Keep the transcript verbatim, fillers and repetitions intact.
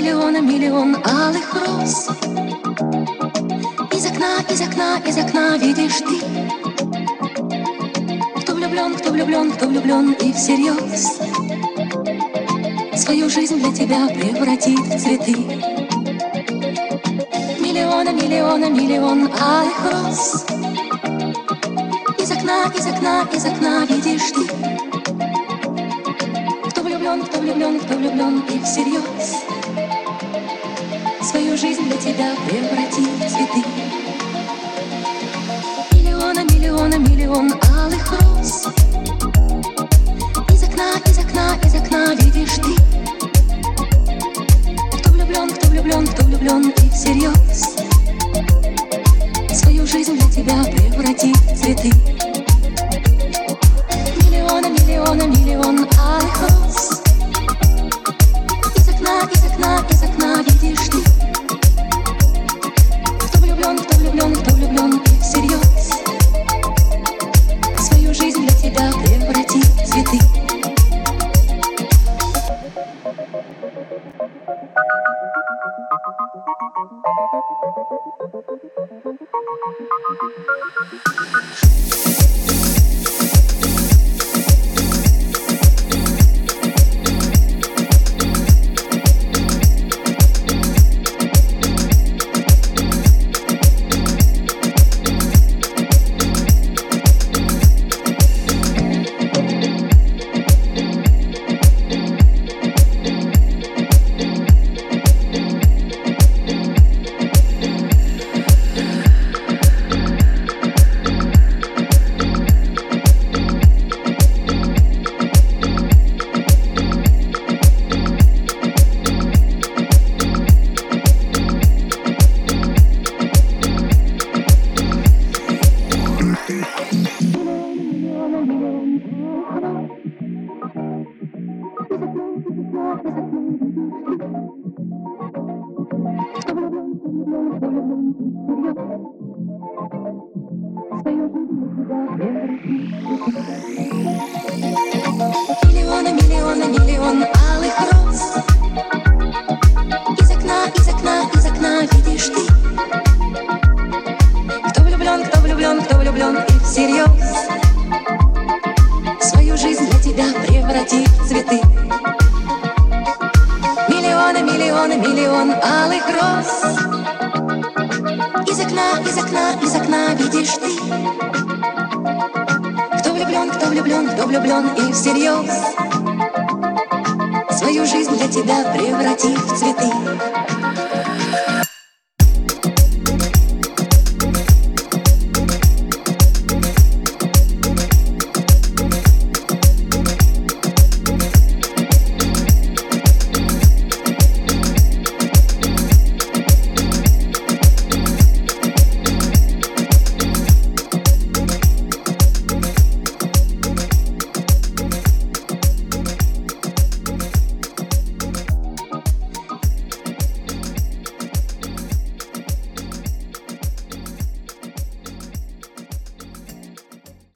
Миллиона, миллион алых роз. Из окна, из окна, из окна видишь ты. Кто влюблен, кто влюблен, кто влюблен и всерьез свою жизнь для тебя превратит в цветы. Миллиона, миллиона, миллион алых роз. Из окна, из окна, из окна видишь ты. Кто влюблен, кто влюблен, кто влюблен и всерьез свою жизнь для тебя превратит в цветы. Миллиона, миллиона, миллион алых роз. Из окна, из окна, из окна видишь ты. Кто влюблен, кто влюблен, кто влюблен и всерьез свою жизнь для тебя превратит в цветы. Миллиона, миллиона, миллион алых роз. Из окна, из окна, из окна видишь ты. Кто влюблен, кто влюблен, кто влюблен и всерьез свою жизнь для тебя превратит в цветы. Миллиона, миллиона, миллион алых роз. Из окна, из окна, из окна видишь ты. Кто влюблен, кто влюблен, кто влюблен и всерьез свою жизнь для тебя превратит в цветы. Миллиона, миллиона, миллион алых роз. Из окна, из окна, из окна видишь ты. Кто влюблен, кто влюблен, кто влюблен и всерьез свою жизнь для тебя превратит в цветы.